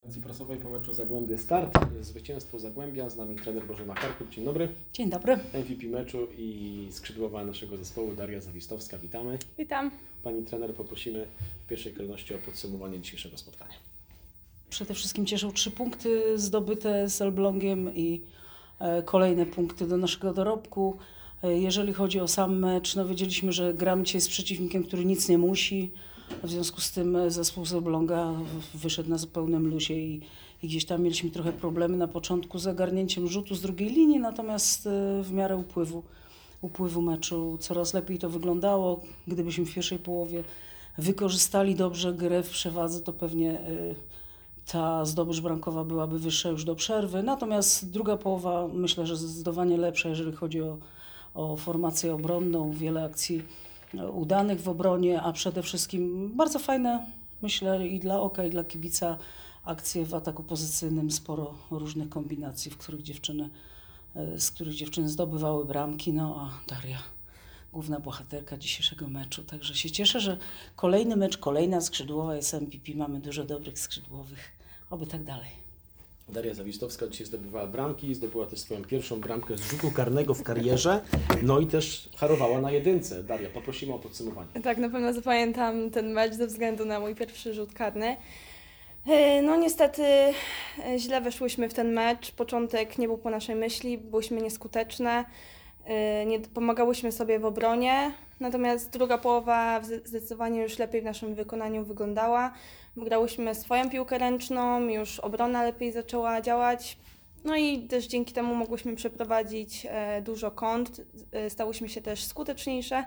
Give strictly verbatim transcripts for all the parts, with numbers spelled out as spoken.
konferencji prasowej po meczu Zagłębie Start. Zwycięstwo Zagłębia, z nami trener Bożena Karkut. Dzień dobry. Dzień dobry. M V P meczu i skrzydłowa naszego zespołu Daria Zawistowska. Witamy. Witam. Pani trener, poprosimy w pierwszej kolejności o podsumowanie dzisiejszego spotkania. Przede wszystkim cieszą trzy punkty zdobyte z Elblągiem i e, kolejne punkty do naszego dorobku. E, jeżeli chodzi o sam mecz, no wiedzieliśmy, że gramy dzisiaj z przeciwnikiem, który nic nie musi. W związku z tym zespół z Elbląga wyszedł na zupełnym luzie i, i gdzieś tam mieliśmy trochę problemy na początku z zagarnięciem rzutu z drugiej linii, natomiast e, w miarę upływu, upływu meczu coraz lepiej to wyglądało. Gdybyśmy w pierwszej połowie wykorzystali dobrze grę w przewadze, to pewnie e, ta zdobycz bramkowa byłaby wyższa już do przerwy. Natomiast druga połowa myślę, że zdecydowanie lepsza, jeżeli chodzi o, o formację obronną, wiele akcji udanych w obronie, a przede wszystkim bardzo fajne, myślę, i dla oka, i dla kibica akcje w ataku pozycyjnym, sporo różnych kombinacji, w których dziewczyny, z których dziewczyny zdobywały bramki, no a Daria, główna bohaterka dzisiejszego meczu. Także się cieszę, że kolejny mecz, kolejna skrzydłowa jest M V P, mamy dużo dobrych skrzydłowych, oby tak dalej. Daria Zawistowska dzisiaj zdobywała bramki, zdobyła też swoją pierwszą bramkę z rzutu karnego w karierze, no i też harowała na jedynce. Daria, poprosimy o podsumowanie. Tak, na pewno zapamiętam ten mecz ze względu na mój pierwszy rzut karny. Yy, No niestety yy, źle weszłyśmy w ten mecz. Początek nie był po naszej myśli, byłyśmy nieskuteczne, yy, nie pomagałyśmy sobie w obronie. Natomiast druga połowa zdecydowanie już lepiej w naszym wykonaniu wyglądała. Grałyśmy swoją piłkę ręczną, już obrona lepiej zaczęła działać. No i też dzięki temu mogłyśmy przeprowadzić e, dużo kont, e, stałyśmy się też skuteczniejsze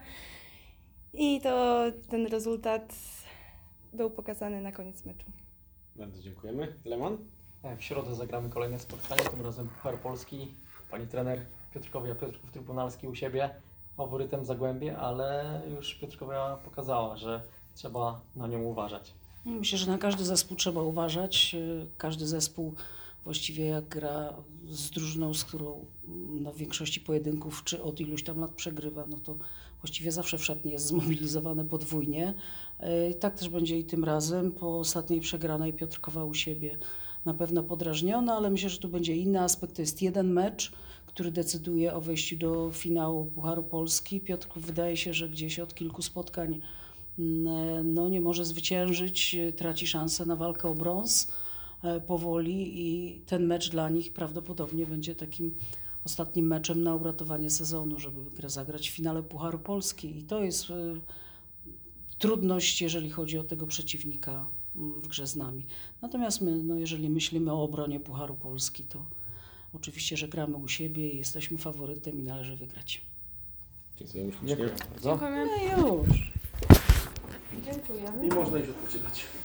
i to ten rezultat był pokazany na koniec meczu. Bardzo dziękujemy. Leman? W środę zagramy kolejne spotkanie, tym razem Puchar Polski. Pani trener Piotrkowia, Piotrków Trybunalski u siebie, faworytem Zagłębie, ale już Piotrkowia pokazała, że trzeba na nią uważać. Myślę, że na każdy zespół trzeba uważać. Każdy zespół właściwie jak gra z drużyną, z którą no, w większości pojedynków czy od iluś tam lat przegrywa, no to właściwie zawsze w szatni jest zmobilizowane podwójnie. Tak też będzie i tym razem. Po ostatniej przegranej Piotrkowa u siebie na pewno podrażniona, ale myślę, że tu będzie inny aspekt. To jest jeden mecz, który decyduje o wejściu do finału Pucharu Polski. Piotrków wydaje się, że gdzieś od kilku spotkań no, nie może zwyciężyć, traci szansę na walkę o brąz powoli i ten mecz dla nich prawdopodobnie będzie takim ostatnim meczem na uratowanie sezonu, żeby grę zagrać w finale Pucharu Polski. I to jest trudność, jeżeli chodzi o tego przeciwnika w grze z nami. Natomiast my, no, jeżeli myślimy o obronie Pucharu Polski, to oczywiście, że gramy u siebie i jesteśmy faworytem i należy wygrać. Dziękujemy ślicznie. Dziękuję bardzo. Dziękujemy. No już. Dziękujemy. I można już odpoczywać.